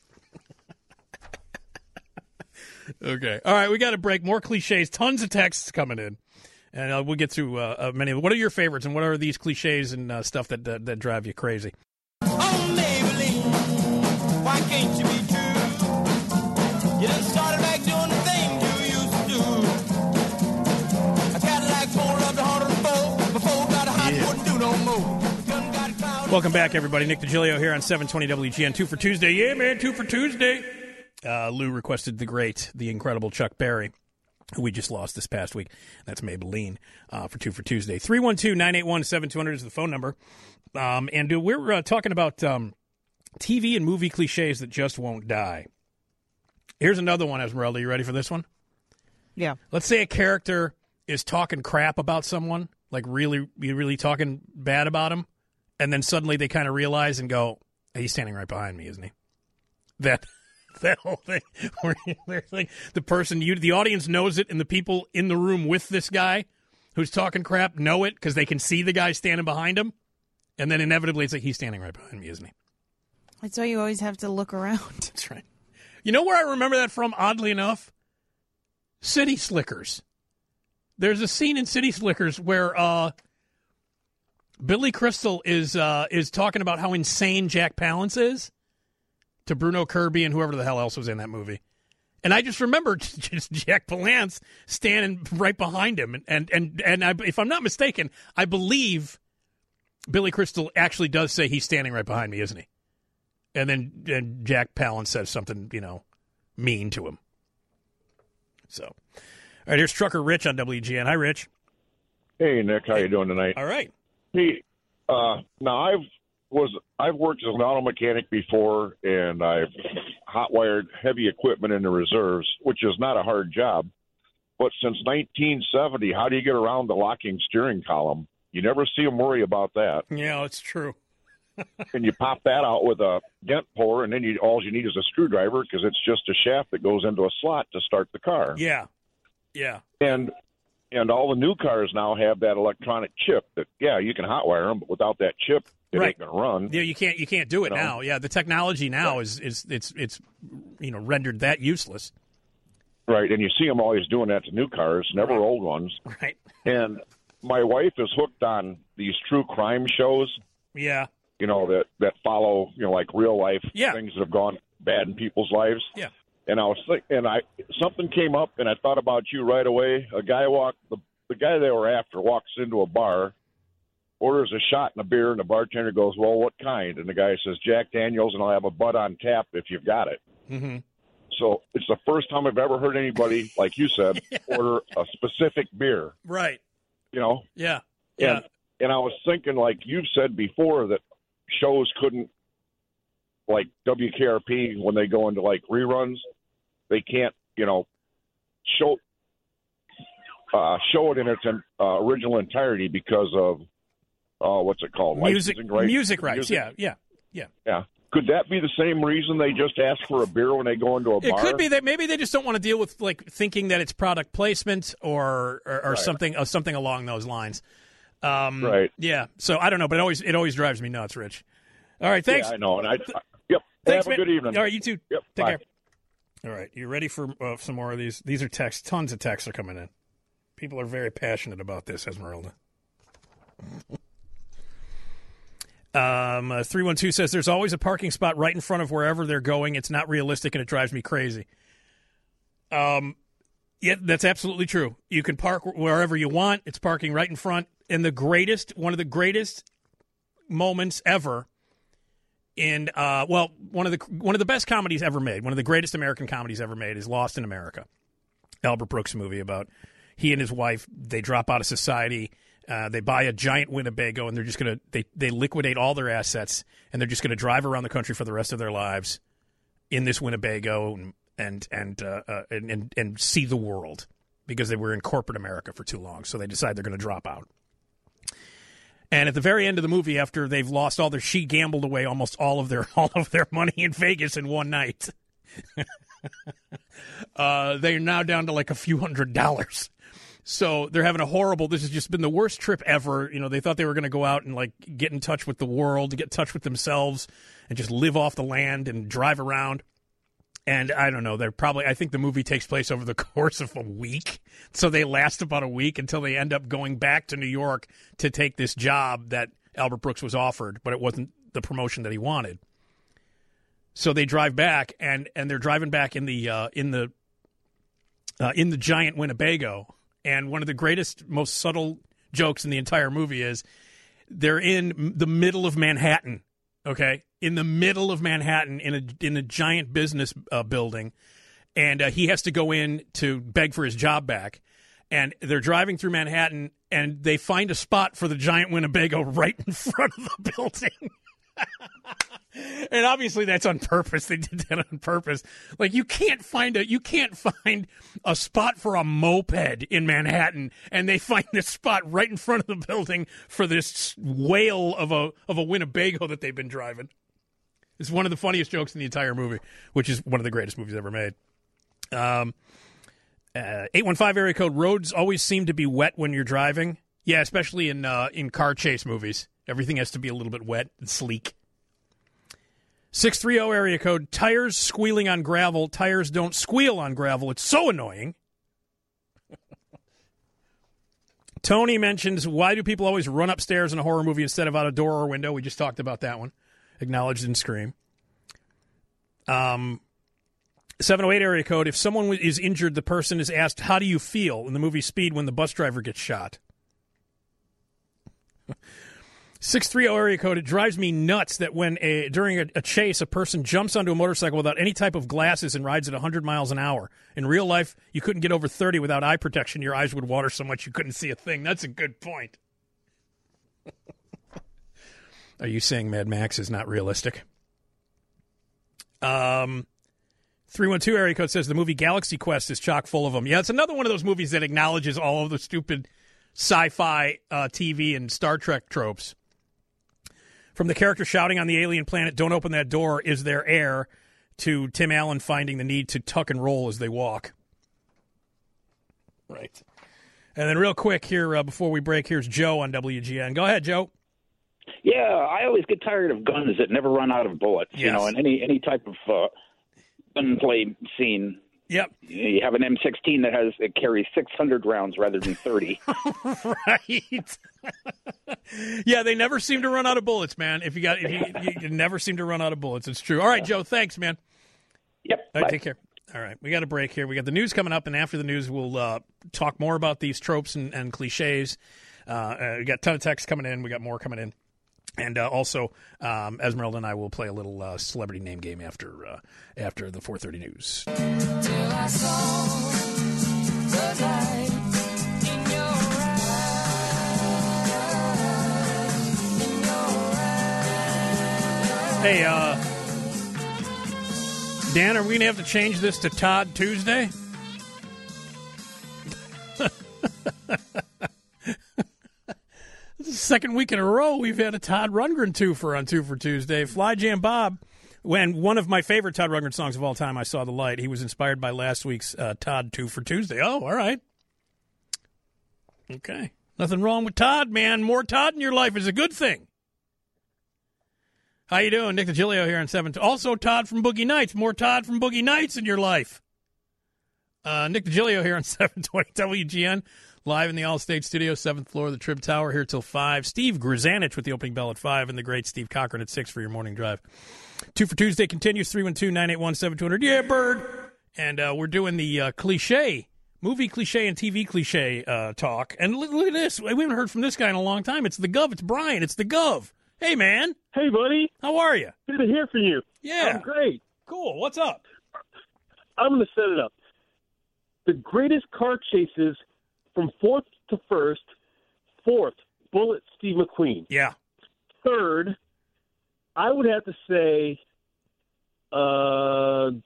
Okay. All right, we got to break. More cliches. Tons of texts coming in. And we'll get through many of them. What are your favorites, and what are these cliches and stuff that drive you crazy?
Oh, Maybelline, why can't you be true? You done started back doing the thing you used to do. A Cadillac pulled up to 104. Before got a hot, wouldn't do no more.
Welcome back, everybody. Nick DiGilio here on 720 WGN. 2 for Tuesday. Yeah, man, 2 for Tuesday. Lou requested the incredible Chuck Berry. who we just lost this past week. That's Maybelline for Two for Tuesday. 312-981-7200 is the phone number. And we're talking about TV and movie cliches that just won't die. Here's another one, Esmeralda. You ready for this one?
Yeah.
Let's say a character is talking crap about someone, like really talking bad about him, and then suddenly they kind of realize and go, hey, he's standing right behind me, isn't he? That whole thing where there's like the person, the audience knows it, and the people in the room with this guy who's talking crap know it because they can see the guy standing behind him, and then inevitably it's like, he's standing right behind me, isn't he?
That's why you always have to look around.
That's right. You know where I remember that from, oddly enough? City Slickers. There's a scene in City Slickers where Billy Crystal is talking about how insane Jack Palance is to Bruno Kirby and whoever the hell else was in that movie. And I just remember just Jack Palance standing right behind him. And if I'm not mistaken, I believe Billy Crystal actually does say he's standing right behind me, isn't he? And then Jack Palance says something, mean to him. So, all right, here's Trucker Rich on WGN. Hi, Rich.
Hey, Nick. How you doing tonight?
All right.
Hey, now I've worked as an auto mechanic before, and I've hot-wired heavy equipment in the reserves, which is not a hard job. But since 1970, how do you get around the locking steering column? You never see them worry about that.
Yeah, it's true.
And you pop that out with a dent puller, and then all you need is a screwdriver because it's just a shaft that goes into a slot to start the car.
Yeah.
And all the new cars now have that electronic chip that, you can hotwire them, but without that chip, it ain't going to run.
Yeah, you can't do it now. Yeah, the technology now is rendered that useless.
Right, and you see them always doing that to new cars, never old ones.
Right.
And my wife is hooked on these true crime shows.
Yeah.
That follow, like real life
things
that have gone bad in people's lives.
Yeah.
And I was something came up, and I thought about you right away. A guy the guy they were after walks into a bar, orders a shot and a beer, and the bartender goes, "Well, what kind?" And the guy says, "Jack Daniels, and I'll have a Bud on tap if you've got it."
Mm-hmm.
So it's the first time I've ever heard anybody, like you said, order a specific beer.
Right.
Yeah. And I was thinking, like you've said before, that shows couldn't, like WKRP, when they go into like reruns, they can't, show it in its original entirety because of what's it called?
Music rights. Yeah.
Could that be the same reason they just ask for a beer when they go into a bar?
It could be that maybe they just don't want to deal with like thinking that it's product placement or right. something along those lines.
Right.
Yeah. So I don't know, but it always drives me nuts, Rich. All right. Thanks.
Yeah, I know. And
thanks,
have a
man.
good evening.
All right. You too.
Yep.
Take
Bye.
care. All right. You ready for some more of these? These are texts. Tons of texts are coming in. People are very passionate about this, Esmeralda. 312 says there's always a parking spot right in front of wherever they're going. It's not realistic and it drives me crazy. Yeah, that's absolutely true. You can park wherever you want. It's parking right in front. And one of the greatest moments ever in one of the best comedies ever made, one of the greatest American comedies ever made is Lost in America. Albert Brooks movie about he and his wife, they drop out of society. They buy a giant Winnebago, and they're just going to they liquidate all their assets, and they're just going to drive around the country for the rest of their lives in this Winnebago and see the world because they were in corporate America for too long. So they decide they're going to drop out. And at the very end of the movie, after they've lost she gambled away almost all of their money in Vegas in one night. They're now down to like a few $100s. So they're having this has just been the worst trip ever. They thought they were going to go out and like get in touch with the world, get in touch with themselves and just live off the land and drive around. And I don't know, I think the movie takes place over the course of a week. So they last about a week until they end up going back to New York to take this job that Albert Brooks was offered, but it wasn't the promotion that he wanted. So they drive back and they're driving back in the giant Winnebago. And one of the greatest, most subtle jokes in the entire movie is they're in the middle of Manhattan, okay? In the middle of Manhattan in a giant business building. and he has to go in to beg for his job back. And they're driving through Manhattan, and they find a spot for the giant Winnebago right in front of the building. And obviously that's on purpose. They did that on purpose. Like you can't find a spot for a moped in Manhattan, and they find this spot right in front of the building for this whale of a Winnebago that they've been driving. It's one of the funniest jokes in the entire movie, which is one of the greatest movies ever made. 815 area code. Roads always seem to be wet when you're driving. Yeah, especially in car chase movies. Everything has to be a little bit wet and sleek. 630 area code. Tires squealing on gravel. Tires don't squeal on gravel. It's so annoying. Tony mentions, why do people always run upstairs in a horror movie instead of out a door or window? We just talked about that one. Acknowledged and Scream. 708 area code. If someone is injured, the person is asked, how do you feel, in the movie Speed when the bus driver gets shot. 630 area code. It drives me nuts that when during a chase, a person jumps onto a motorcycle without any type of glasses and rides at 100 miles an hour. In real life, you couldn't get over 30 without eye protection. Your eyes would water so much you couldn't see a thing. That's a good point. Are you saying Mad Max is not realistic? 312 area code says the movie Galaxy Quest is chock full of them. Yeah, it's another one of those movies that acknowledges all of the stupid sci-fi TV and Star Trek tropes. From the character shouting on the alien planet, don't open that door, is there air, to Tim Allen finding the need to tuck and roll as they walk. Right. And then real quick here, before we break, here's Joe on WGN. Go ahead, Joe.
Yeah, I always get tired of guns that never run out of bullets.
Yes.
You know, in any type of gunplay scene.
Yep.
You have an M16 that carries 600 rounds rather than 30.
Right. Yeah, they never seem to run out of bullets, man. You never seem to run out of bullets. It's true. All right, Joe. Thanks, man.
Yep.
All right, take care. All right, we got a break here. We got the news coming up, and after the news, we'll talk more about these tropes and cliches. We got a ton of texts coming in. We got more coming in. And also, Esmeralda and I will play a little celebrity name game after the 4:30 news.
Till I saw the light in your eyes,
Hey, Dan, are we going to have to change this to Todd Tuesday? This is the second week in a row we've had a Todd Rundgren twofer on Two for Tuesday. Fly Jam Bob, when one of my favorite Todd Rundgren songs of all time, I Saw the Light, he was inspired by last week's Todd Two for Tuesday. Oh, all right. Okay. Nothing wrong with Todd, man. More Todd in your life is a good thing. How you doing? Nick DiGilio here on 7. Also Todd from Boogie Nights. More Todd from Boogie Nights in your life. Nick DiGilio here on 720 WGN. Live in the Allstate Studio, 7th floor of the Trib Tower, here till 5. Steve Grzanich with the opening bell at 5, and the great Steve Cochran at 6 for your morning drive. 2 for Tuesday continues, 312-981-7200. Yeah, bird! And we're doing the movie cliche and TV cliche talk. And look at this. We haven't heard from this guy in a long time. It's the Gov. It's Brian. It's the Gov. Hey, man.
Hey, buddy.
How are you?
Good to hear from you.
Yeah.
I'm great.
Cool. What's up?
I'm going to set it up. The greatest car chases from 4th to 1st. 4th, Bullet Steve McQueen.
Yeah.
3rd, I would have to say the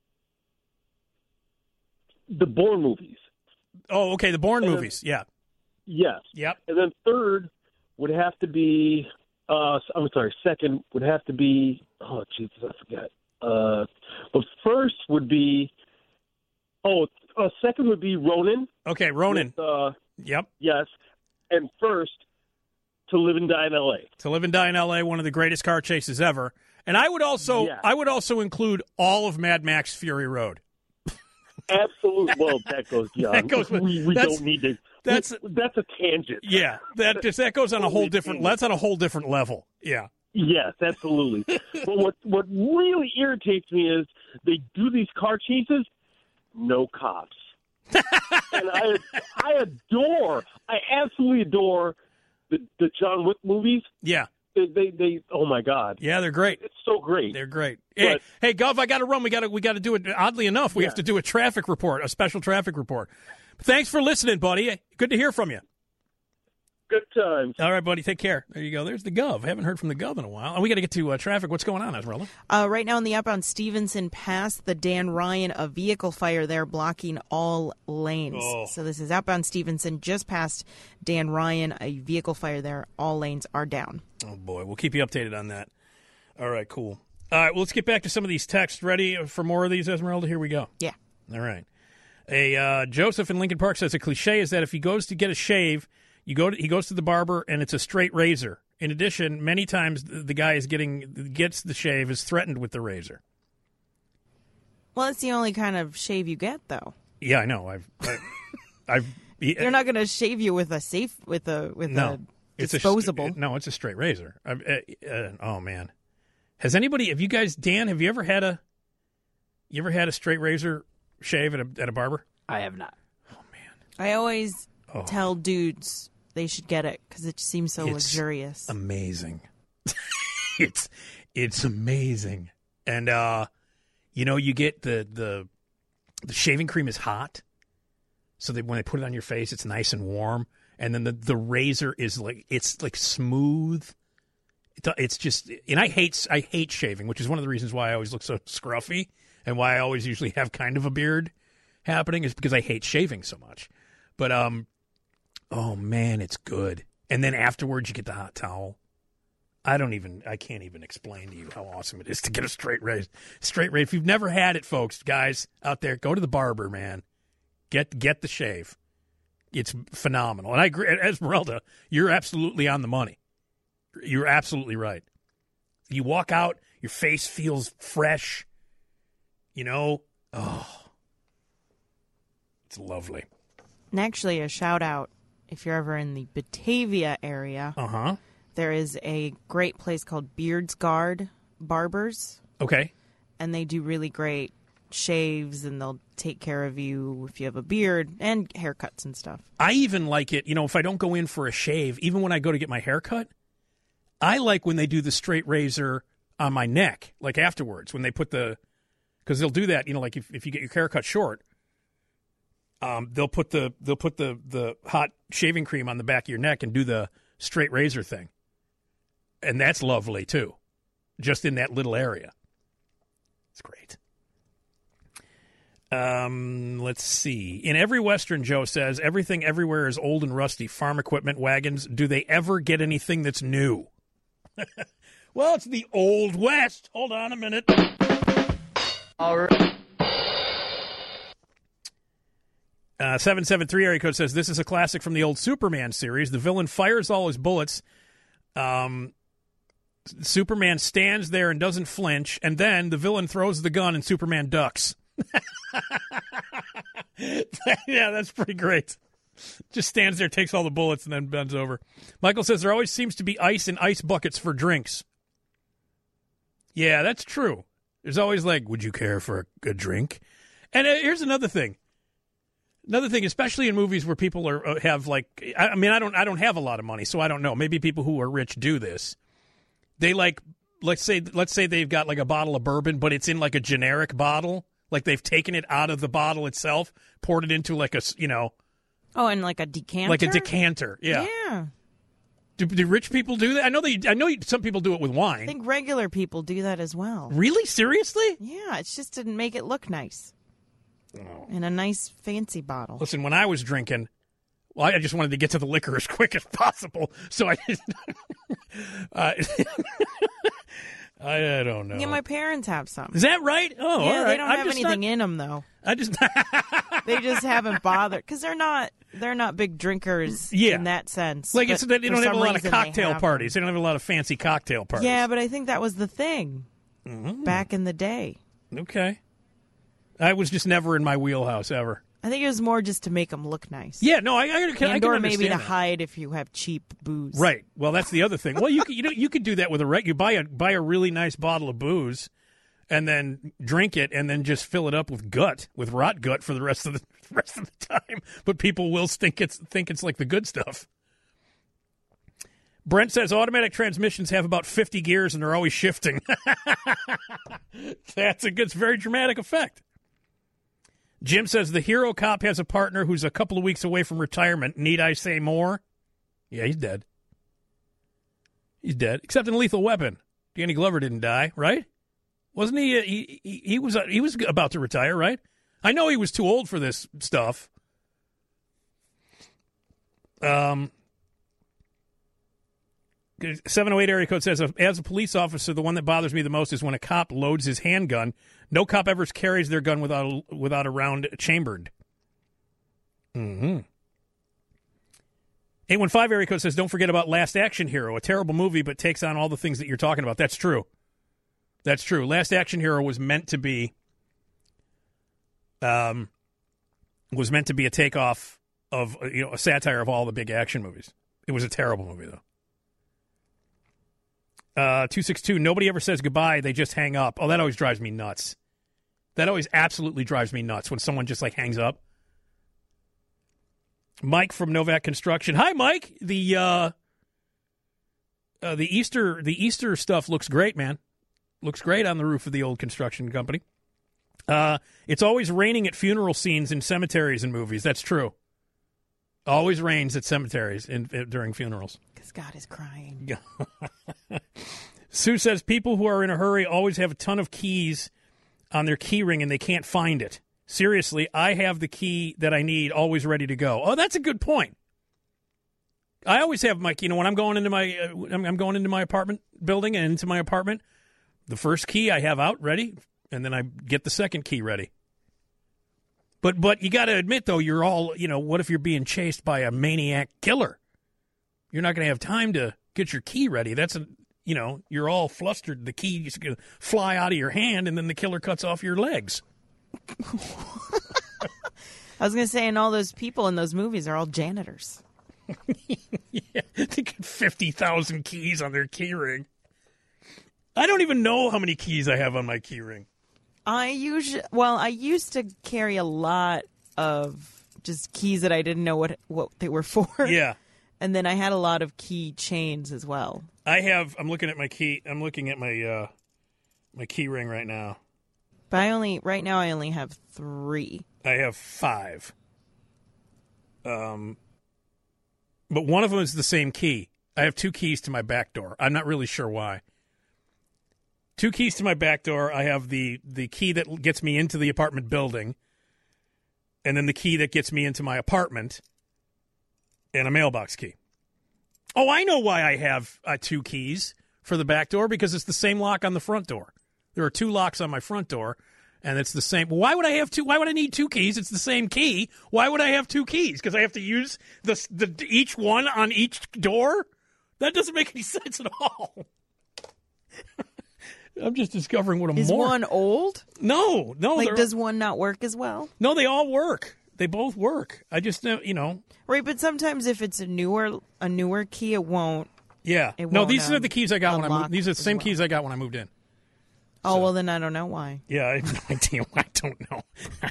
Bourne movies.
Oh, okay, the Bourne movies. Yeah.
Yes.
Yep.
And then 3rd would have to be, 2nd would have to be, oh, Jesus, I forgot. But 1st would be, 2nd would be Ronin.
Okay, Ronin.
With,
yep.
Yes. And 1st, To Live and Die in L.A.
To Live and Die in L.A., one of the greatest car chases ever. And I would also include all of Mad Max Fury Road.
Absolutely. Well, that goes beyond.
That goes,
we don't need to. That's a tangent.
Yeah, that goes on a whole different. That's on a whole different level. Yeah.
Yes, absolutely. But what really irritates me is they do these car chases, no cops. And I absolutely adore the John Wick movies.
Yeah.
They oh my God.
Yeah, they're great.
It's so great.
They're great. Hey, Gov, I got to run. We got to do it. Oddly enough, we have to do a traffic report, a special traffic report. Thanks for listening, buddy. Good to hear from you.
Good times.
All right, buddy. Take care. There you go. There's the Gov. I haven't heard from the Gov in a while. And we got to get to traffic. What's going on, Esmeralda?
Right now on the outbound Stevenson past the Dan Ryan, a vehicle fire there blocking all lanes.
Oh.
So this is outbound Stevenson just past Dan Ryan, a vehicle fire there. All lanes are down.
Oh, boy. We'll keep you updated on that. All right, cool. All right, well, let's get back to some of these texts. Ready for more of these, Esmeralda? Here we go.
Yeah.
All right. Joseph in Lincoln Park says a cliche is that if he goes to get a shave, he goes to the barber and it's a straight razor. In addition, many times the guy gets the shave is threatened with the razor.
Well, it's the only kind of shave you get, though.
Yeah, I know.
They're not going to shave you with a disposable.
It's a straight razor. Oh man, have you guys, Dan? Have you ever had a straight razor shave at a barber?
I have not.
Oh man,
I always tell dudes they should get it because it seems so luxurious.
Amazing. it's amazing, and you get the shaving cream is hot, so that when they put it on your face, it's nice and warm, and then the razor is like smooth. It's just, and I hate shaving, which is one of the reasons why I always look so scruffy and why I always usually have kind of a beard happening is because I hate shaving so much. But oh man, it's good. And then afterwards, you get the hot towel. I can't even explain to you how awesome it is to get a straight razor. If you've never had it, folks, guys out there, go to the barber, man. Get the shave. It's phenomenal. And I agree, Esmeralda, you're absolutely on the money. You're absolutely right. You walk out, your face feels fresh. It's lovely.
And actually, a shout out if you're ever in the Batavia area. There is a great place called Beards Guard Barbers.
Okay.
And they do really great shaves, and they'll take care of you if you have a beard and haircuts and stuff.
I even like it, if I don't go in for a shave, even when I go to get my hair cut, I like when they do the straight razor on my neck, like afterwards, when they put because they'll do that, like if you get your hair cut short, they'll put the hot shaving cream on the back of your neck and do the straight razor thing. And that's lovely too. Just in that little area. It's great. Let's see. In every Western, Joe says, everything everywhere is old and rusty. Farm equipment, wagons. Do they ever get anything that's new? Well, it's the Old West. Hold on a minute.
All right.
773 area code says, this is a classic from the old Superman series. The villain fires all his bullets. Superman stands there and doesn't flinch, and then the villain throws the gun and Superman ducks. Yeah, that's pretty great. Just stands there, takes all the bullets, and then bends over. Michael says there always seems to be ice in ice buckets for drinks. Yeah, that's true. There's always would you care for a drink? And here's another thing. Another thing, especially in movies where people have I don't have a lot of money, so I don't know. Maybe people who are rich do this. They let's say they've got a bottle of bourbon, but it's in a generic bottle. Like they've taken it out of the bottle itself, poured it into
Oh, and a decanter?
Like a decanter, yeah.
Yeah.
Do rich people do that? I know some people do it with wine.
I think regular people do that as well.
Really? Seriously?
Yeah, it's just to make it look nice.
Oh.
In a nice, fancy bottle.
Listen, when I was drinking, I just wanted to get to the liquor as quick as possible, so I just... I don't know.
Yeah, my parents have some.
Is that right? Oh,
yeah,
all right.
They don't have anything in them, though. They just haven't bothered because they're not big drinkers in that sense.
They don't have a lot of cocktail parties. They don't have a lot of fancy cocktail parties.
Yeah, but I think that was the thing back in the day.
Okay. I was just never in my wheelhouse ever.
I think it was more just to make them look nice.
Yeah, no, I can understand
or maybe to
that.
hide if you have cheap booze.
Right. Well, that's the other thing. Well, you could do that with you buy a really nice bottle of booze, and then drink it, and then just fill it up with rot gut for the rest of the time. But people will think it's like the good stuff. Brent says automatic transmissions have about 50 gears and they're always shifting. It's a very dramatic effect. Jim says the hero cop has a partner who's a couple of weeks away from retirement. Need I say more? Yeah, he's dead. He's dead, except in Lethal Weapon. Danny Glover didn't die, right? Wasn't he? He was about to retire, right? I know he was too old for this stuff. 708 area code says, as a police officer, the one that bothers me the most is when a cop loads his handgun. No cop ever carries their gun without a round chambered. Mm-hmm. 815 area code says, don't forget about Last Action Hero, a terrible movie, but takes on all the things that you're talking about. That's true. That's true. Last Action Hero was meant to be a takeoff of a satire of all the big action movies. It was a terrible movie, though. 262, nobody ever says goodbye. They just hang up. Oh, that always drives me nuts. That always absolutely drives me nuts when someone just, hangs up. Mike from Novak Construction. Hi, Mike. The Easter stuff looks great, man. Looks great on the roof of the old construction company. It's always raining at funeral scenes in cemeteries and movies. That's true. Always rains at cemeteries during funerals.
Because God is crying.
Sue says people who are in a hurry always have a ton of keys on their key ring and they can't find it. Seriously, I have the key that I need always ready to go. Oh, that's a good point. I always have my key. When I'm going into my apartment building and into my apartment, the first key I have out ready, and then I get the second key ready. But you got to admit, though, you're all, what if you're being chased by a maniac killer? You're not going to have time to get your key ready. You're all flustered. The key is going to fly out of your hand, and then the killer cuts off your legs.
I was going to say, and all those people in those movies are all janitors.
Yeah, they get 50,000 keys on their key ring. I don't even know how many keys I have on my key ring.
I used to carry a lot of just keys that I didn't know what they were for.
Yeah.
And then I had a lot of key chains as well.
I'm looking at my key. I'm looking at my key ring right now.
But right now I only have 3.
I have 5. But one of them is the same key. I have 2 keys to my back door. I'm not really sure why. 2 keys to my back door. I have the key that gets me into the apartment building, and then the key that gets me into my apartment, and a mailbox key. Oh, I know why I have 2 keys for the back door, because it's the same lock on the front door. There are 2 locks on my front door, and it's the same. Why would I have 2? Why would I need 2 keys? It's the same key. Why would I have 2 keys? Because I have to use each one on each door? That doesn't make any sense at all. I'm just discovering what
Is one old?
No.
Does one not work as well?
No, they all work. They both work. I just,
Right, but sometimes if it's a newer key, it won't.
Yeah. These are the keys I got when I moved. These are the same keys I got when I moved in.
Oh, well, then I don't know why.
Yeah, I have no idea. I don't know.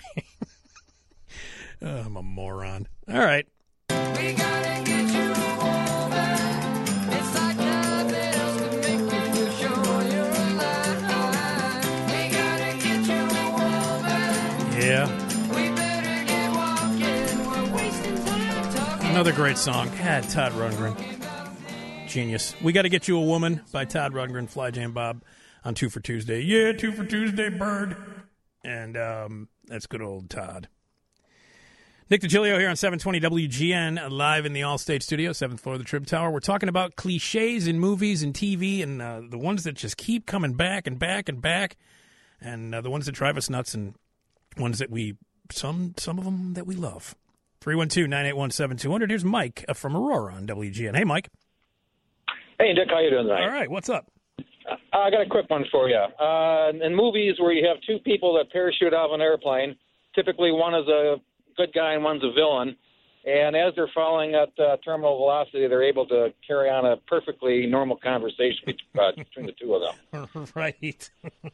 I'm a moron. All right.
We gotta get you over. It's like nothing else could make you sure you're alive. We gotta get you over.
Yeah.
We better get walking. We're wasting time talking.
Another great song. God, Todd Rundgren. Genius. We Gotta Get You a Woman by Todd Rundgren, Fly Jam Bob on 2 for Tuesday. Yeah, 2 for Tuesday, bird. And that's good old Todd. Nick DiGilio here on 720 WGN, live in the Allstate studio, 7th floor of the Trib Tower. We're talking about cliches in movies and TV, and the ones that just keep coming back and back and back, and the ones that drive us nuts, and ones that some of them that we love. 312-981-7200. Here's Mike from Aurora on WGN. Hey, Mike.
Hey, Dick, how you doing tonight?
All right, what's up?
I got a quick one for you. In movies where you have 2 people that parachute off an airplane, typically one is a good guy and one's a villain, and as they're falling at terminal velocity, they're able to carry on a perfectly normal conversation between the 2 of them.
Right.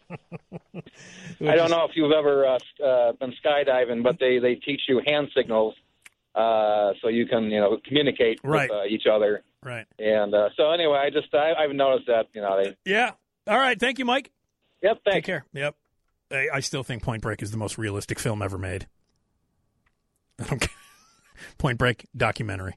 I don't know if you've ever been skydiving, but they teach you hand signals so you can communicate with each other.
Right.
And so anyway, I've noticed that,
Yeah. All right. Thank you, Mike.
Yep. Thanks.
Take care. Yep. I still think Point Break is the most realistic film ever made. I don't care. Point Break documentary.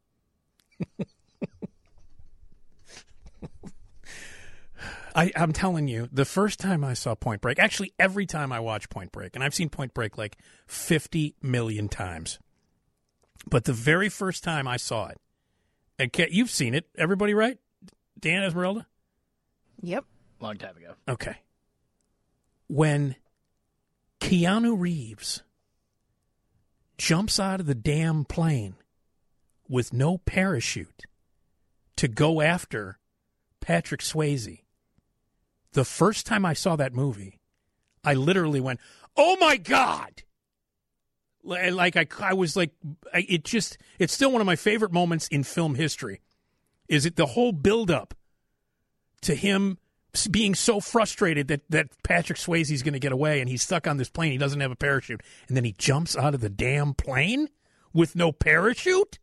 I'm telling you, the first time I saw Point Break, actually every time I watch Point Break, and I've seen Point Break like 50 million times, but the very first time I saw it, and you've seen it, everybody, right? Dan, Esmeralda?
Yep.
Long time ago.
Okay. When Keanu Reeves jumps out of the damn plane with no parachute to go after Patrick Swayze, the first time I saw that movie, I literally went, "Oh my God!" Like I was like, it's still one of my favorite moments in film history. Is it the whole build-up to him being so frustrated that Patrick Swayze's going to get away and he's stuck on this plane. He doesn't have a parachute. And then he jumps out of the damn plane with no parachute?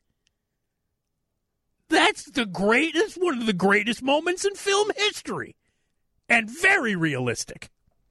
That's one of the greatest moments in film history. And very realistic.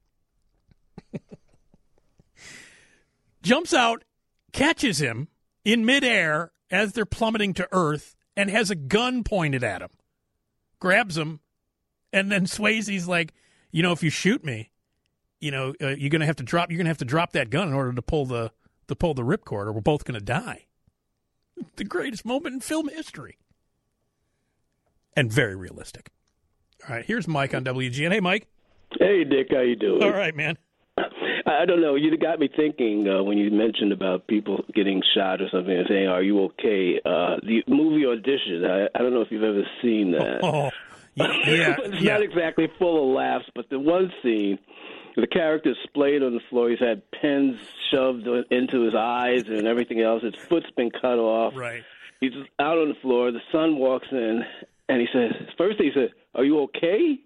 Jumps out, catches him in midair as they're plummeting to earth, and has a gun pointed at him. Grabs him, and then Swayze's like, if you shoot me, you're gonna have to drop that gun in order to pull the ripcord, or we're both gonna die. The greatest moment in film history. And very realistic. All right, here's Mike on WGN. Hey, Mike.
Hey, Dick, how you doing?
All right, man.
I don't know. You got me thinking when you mentioned about people getting shot or something and saying, "Are you okay?" The movie Audition. I don't know if you've ever seen that.
Oh, yeah.
It's not exactly full of laughs, but the one scene, the character's splayed on the floor. He's had pens shoved into his eyes and everything else. His foot's been cut off.
Right.
He's out on the floor. The son walks in, and he says, first he said, "Are you okay?"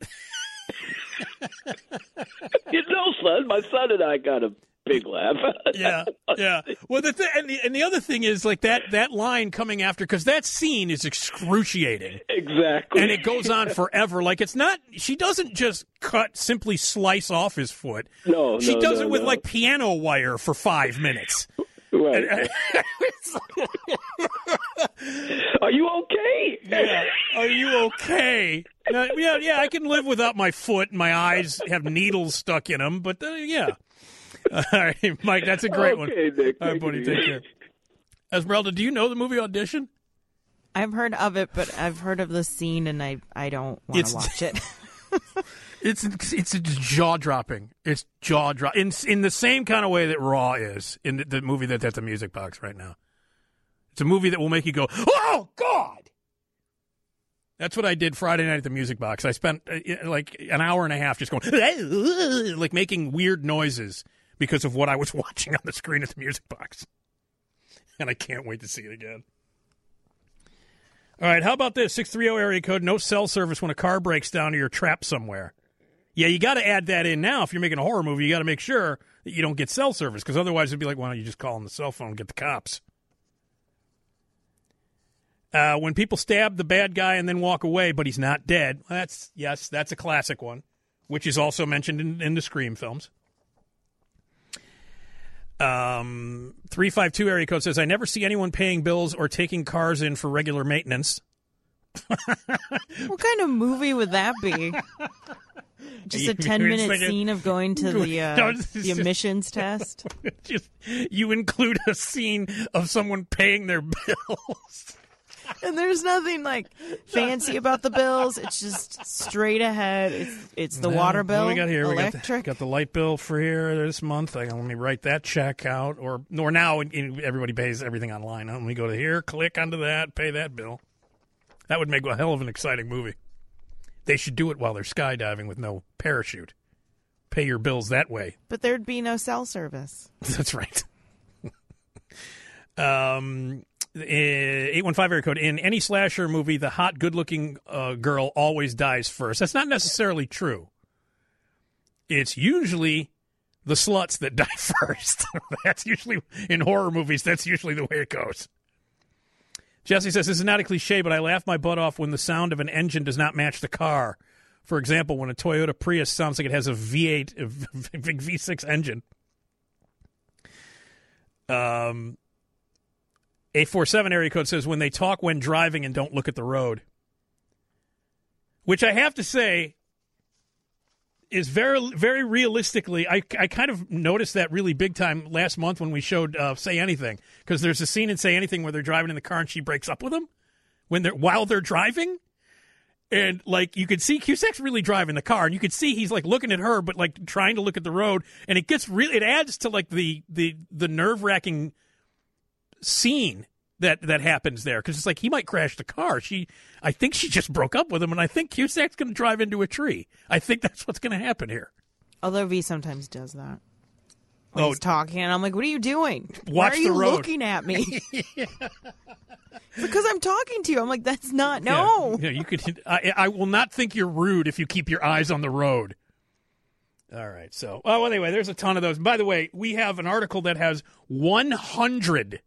Son, my son and I got a big laugh.
Yeah. Well, the other thing is like that line coming after, because that scene is excruciating.
Exactly.
And it goes on forever. Like it's not. She doesn't just simply slice off his foot.
No,
she does it with like piano wire for 5 minutes.
Right. Are you okay?
Yeah. Are you okay? Yeah. I can live without my foot and my eyes have needles stuck in them, but yeah. All right, Mike, that's a great one.
Nick,
all right, buddy, take care. Esmeralda, do you know the movie Audition?
I've heard of it, but I've heard of the scene, and I don't want to watch it.
It's jaw dropping. It's jaw dropping in the same kind of way that Raw is in the movie that's at the Music Box right now. It's a movie that will make you go, "Oh God!" That's what I did Friday night at the Music Box. I spent like an hour and a half just going, like making weird noises because of what I was watching on the screen at the Music Box, and I can't wait to see it again. All right, how about this? 630 area code, no cell service when a car breaks down or you're trapped somewhere. Yeah, you got to add that in now. If you're making a horror movie, you got to make sure that you don't get cell service, because otherwise it'd be like, why don't you just call on the cell phone and get the cops? When people stab the bad guy and then walk away, but he's not dead. That's a classic one, which is also mentioned in the Scream films. 352 area code says, I never see anyone paying bills or taking cars in for regular maintenance.
What kind of movie would that be? Just a 10-minute scene of going to the emissions test?
You include a scene of someone paying their bills.
And there's nothing like fancy about the bills. It's just straight ahead. It's the water bill.
What we got here?
Electric.
We got the light bill for here this month. Let me write that check out. Or now everybody pays everything online. Let me go to here, click onto that, pay that bill. That would make a hell of an exciting movie. They should do it while they're skydiving with no parachute. Pay your bills that way.
But there'd be no cell service.
That's right. 815 area code. In any slasher movie, the hot, good-looking girl always dies first. That's not necessarily true. It's usually the sluts that die first. That's usually, in horror movies, that's usually the way it goes. Jesse says, this is not a cliche, but I laugh my butt off when the sound of an engine does not match the car. For example, when a Toyota Prius sounds like it has a V8, a V6 engine. A47 area code says, when they talk when driving and don't look at the road. Which I have to say is very, very realistically, I kind of noticed that really big time last month when we showed Say Anything. Because there's a scene in Say Anything where they're driving in the car and she breaks up with him while they're driving. And, like, you could see Cusack's really driving the car, and you could see he's, like, looking at her, but, like, trying to look at the road. And it gets really, it adds to, like, the nerve-wracking scene that happens there. Because it's like, he might crash the car. I think she just broke up with him, and I think Cusack's going to drive into a tree. I think that's what's going to happen here.
Although V sometimes does that. When he's talking, and I'm like, what are you doing? Why are
the
you
road.
looking at me? Because I'm talking to you. I'm like, that's not, no.
Yeah, you could. I will not think you're rude if you keep your eyes on the road. All right. So, anyway, there's a ton of those. By the way, we have an article that has 100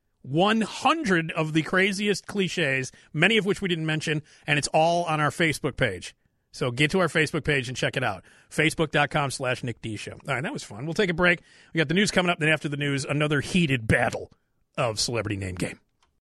of the craziest cliches, many of which we didn't mention, and it's all on our Facebook page. So get to our Facebook page and check it out. Facebook.com/Nick D Show. All right, that was fun. We'll take a break. We got the news coming up. Then after the news, another heated battle of Celebrity Name Game.